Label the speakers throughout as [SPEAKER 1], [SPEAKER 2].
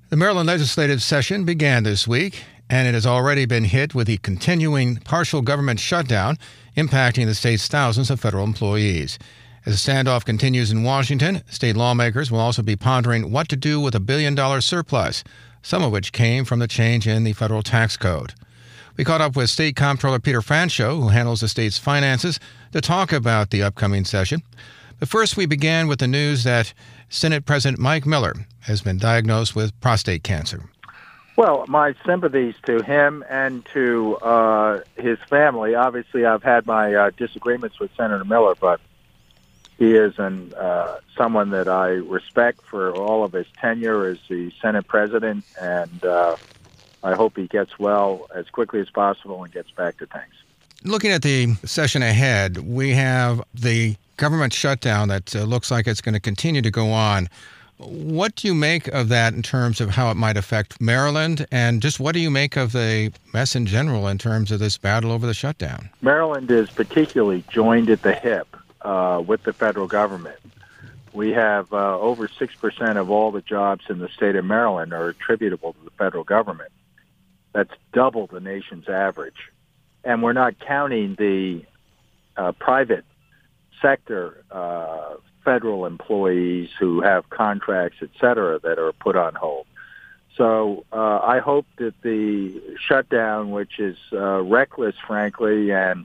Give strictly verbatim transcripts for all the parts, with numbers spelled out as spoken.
[SPEAKER 1] The Maryland legislative session began this week, and it has already been hit with the continuing partial government shutdown impacting the state's thousands of federal employees. As the standoff continues in Washington, state lawmakers will also be pondering what to do with a billion-dollar surplus, some of which came from the change in the federal tax code. We caught up with State Comptroller Peter Franchot, who handles the state's finances, to talk about the upcoming session. But first, we began with the news that Senate President Mike Miller has been diagnosed with prostate cancer.
[SPEAKER 2] Well, my sympathies to him and to uh, his family. Obviously, I've had my uh, disagreements with Senator Miller, but he is an, uh, someone that I respect for all of his tenure as the Senate President, and uh, I hope he gets well as quickly as possible and gets back to things.
[SPEAKER 1] Looking at the session ahead, we have the government shutdown that uh, looks like it's going to continue to go on. What do you make of that in terms of how it might affect Maryland? And just what do you make of the mess in general in terms of this battle over the shutdown?
[SPEAKER 2] Maryland is particularly joined at the hip uh, with the federal government. We have uh, over six percent of all the jobs in the state of Maryland are attributable to the federal government. That's double the nation's average. And we're not counting the uh, private sector uh, federal employees who have contracts, et cetera, that are put on hold. So uh, I hope that the shutdown, which is uh, reckless, frankly, and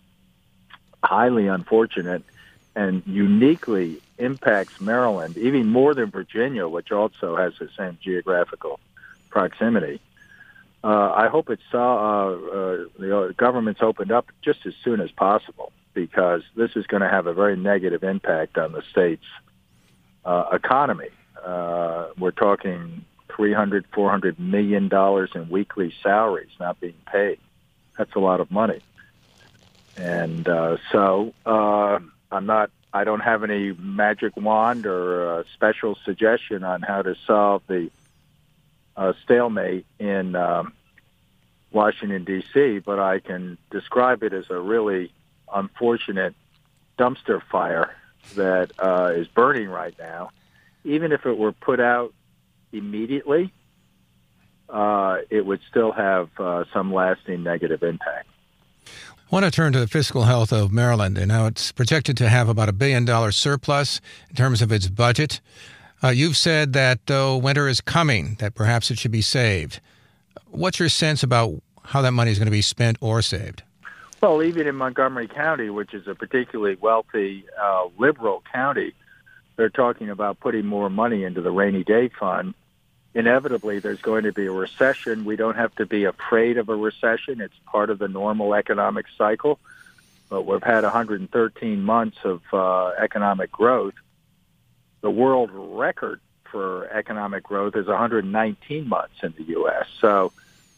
[SPEAKER 2] highly unfortunate and uniquely impacts Maryland, even more than Virginia, which also has the same geographical proximity. Uh, I hope it's uh, uh, the government's opened up just as soon as possible, because this is going to have a very negative impact on the state's uh, economy. Uh, we're talking three hundred, four hundred million dollars in weekly salaries not being paid. That's a lot of money. And uh, so uh, I'm not, I don't have any magic wand or a special suggestion on how to solve the uh, stalemate in um, Washington, D C, but I can describe it as a really unfortunate dumpster fire that uh, is burning right now. Even if it were put out immediately, uh, it would still have uh, some lasting negative impact.
[SPEAKER 1] I want to turn to the fiscal health of Maryland and how it's projected to have about a billion dollar surplus in terms of its budget. Uh, you've said that though winter is coming, that perhaps it should be saved. What's your sense about how that money is going to be spent or saved?
[SPEAKER 2] Well, even in Montgomery County, which is a particularly wealthy, uh, liberal county, they're talking about putting more money into the rainy day fund. Inevitably, there's going to be a recession. We don't have to be afraid of a recession. It's part of the normal economic cycle. But we've had one hundred thirteen months of uh, economic growth. The world record for economic growth is one hundred nineteen months in the U S. So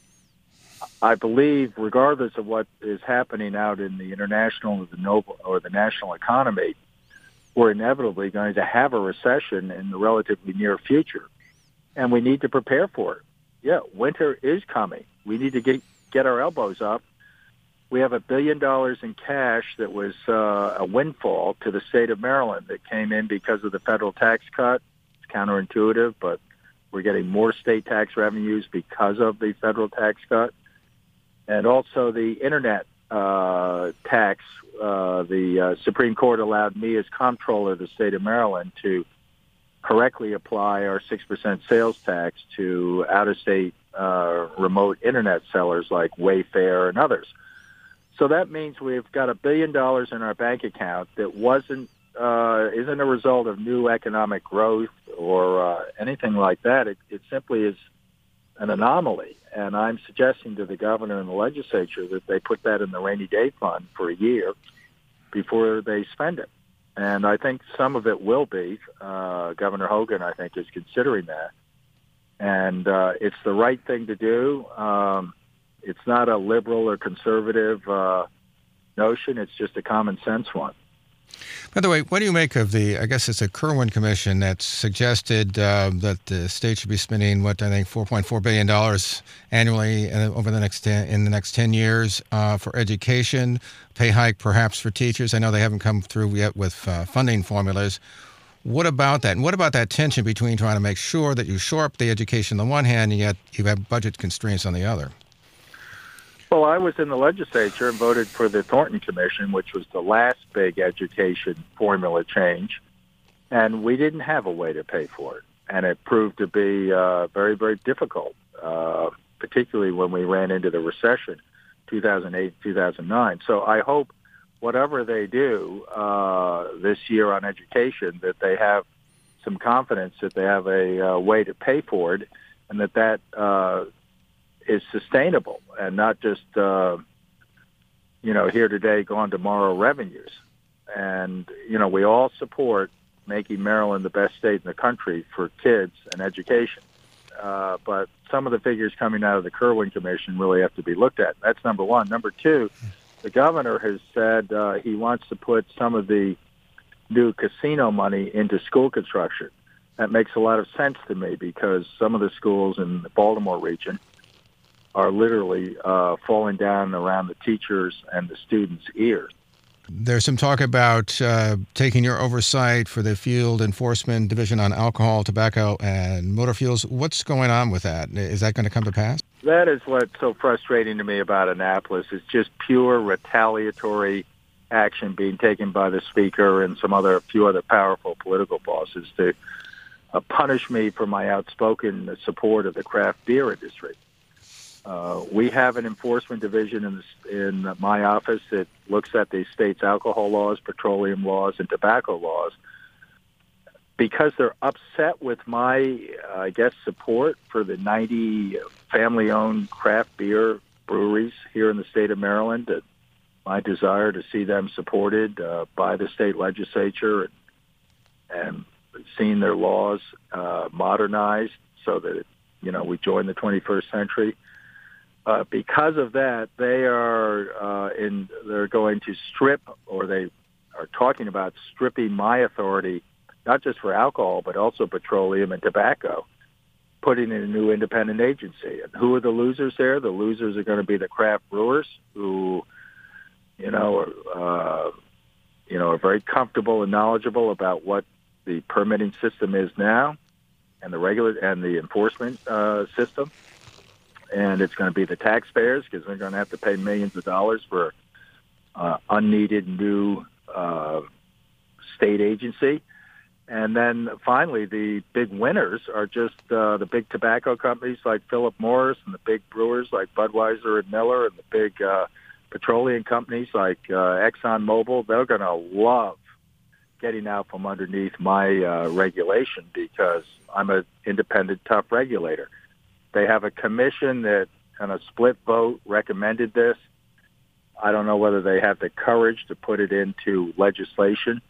[SPEAKER 2] I believe, regardless of what is happening out in the international or the noble or the national economy, we're inevitably going to have a recession in the relatively near future, and we need to prepare for it. Yeah, winter is coming. We need to get get our elbows up. We have a billion dollars in cash that was uh, a windfall to the state of Maryland that came in because of the federal tax cut. It's counterintuitive, but we're getting more state tax revenues because of the federal tax cut. And also the Internet uh, tax, uh, the uh, Supreme Court allowed me as comptroller of the state of Maryland to correctly apply our six percent sales tax to out-of-state uh, remote Internet sellers like Wayfair and others. So that means we've got a billion dollars in our bank account that wasn't, uh, isn't a result of new economic growth or uh, anything like that. It, it simply is an anomaly. And I'm suggesting to the governor and the legislature that they put that in the rainy day fund for a year before they spend it. And I think some of it will be. Uh, Governor Hogan, I think, is considering that. And uh, it's the right thing to do. Um, it's not a liberal or conservative uh, notion. It's just a common sense one.
[SPEAKER 1] By the way, what do you make of the, I guess it's a Kirwan Commission that suggested uh, that the state should be spending, what, I think four point four billion dollars annually uh, over the next ten, in the next ten years uh, for education, pay hike perhaps for teachers. I know they haven't come through yet with uh, funding formulas. What about that? And what about that tension between trying to make sure that you shore up the education on the one hand, and yet you have budget constraints on the other?
[SPEAKER 2] Well, I was in the legislature and voted for the Thornton Commission, which was the last big education formula change, and we didn't have a way to pay for it. And it proved to be uh, very, very difficult, uh, particularly when we ran into the recession, two thousand eight, two thousand nine. So I hope whatever they do uh, this year on education, that they have some confidence that they have a uh, way to pay for it, and that that uh, is sustainable and not just, uh, you know, here today, gone tomorrow revenues. And, you know, we all support making Maryland the best state in the country for kids and education. Uh, but some of the figures coming out of the Kirwan Commission really have to be looked at. That's number one. Number two, the governor has said uh, he wants to put some of the new casino money into school construction. That makes a lot of sense to me because some of the schools in the Baltimore region are literally uh, falling down around the teachers and the students' ears.
[SPEAKER 1] There's some talk about uh, taking your oversight for the Field Enforcement Division on alcohol, tobacco, and motor fuels. What's going on with that? Is that going to come to pass?
[SPEAKER 2] That is what's so frustrating to me about Annapolis. It's just pure retaliatory action being taken by the speaker and some other, a few other powerful political bosses to uh, punish me for my outspoken support of the craft beer industry. Uh, we have an enforcement division in, the, in my office that looks at the state's alcohol laws, petroleum laws, and tobacco laws. Because they're upset with my, uh, I guess, support for the ninety family-owned craft beer breweries here in the state of Maryland, that my desire to see them supported uh, by the state legislature and, and seeing their laws uh, modernized so that, you know, we join the twenty-first century. Uh, because of that, they are uh, in. They're going to strip, or they are talking about stripping my authority, not just for alcohol, but also petroleum and tobacco, putting in a new independent agency. And who are the losers there? The losers are going to be the craft brewers, who, you know, are, uh, you know, are very comfortable and knowledgeable about what the permitting system is now, and the regular and the enforcement uh, system. And it's going to be the taxpayers, because they're going to have to pay millions of dollars for uh, unneeded new uh, state agency. And then finally, the big winners are just uh, the big tobacco companies like Philip Morris, and the big brewers like Budweiser and Miller, and the big uh, petroleum companies like uh, ExxonMobil. They're going to love getting out from underneath my uh, regulation, because I'm an independent, tough regulator. They have a commission that, on a split vote, recommended this. I don't know whether they have the courage to put it into legislation,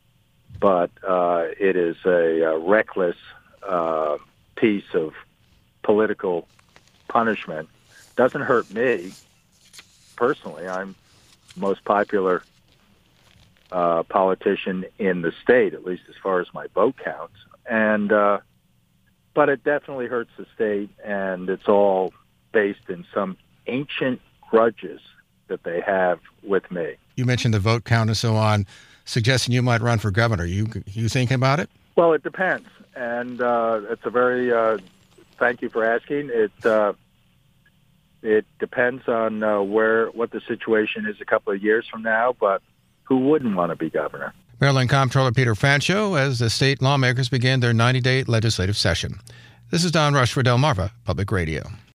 [SPEAKER 2] but uh, it is a, a reckless uh, piece of political punishment. Doesn't hurt me personally. I'm the most popular uh, politician in the state, at least as far as my vote counts. And uh, but it definitely hurts the state, and it's all based in some ancient grudges that they have with me.
[SPEAKER 1] You mentioned the vote count and so on, suggesting you might run for governor. You you thinking about it?
[SPEAKER 2] Well, it depends, and uh, it's a very. Uh, thank you for asking. It uh, it depends on uh, where what the situation is a couple of years from now, but who wouldn't want to be governor?
[SPEAKER 1] Maryland Comptroller Peter Fancho, as the state lawmakers begin their ninety-day legislative session. This is Don Rush for Delmarva Public Radio.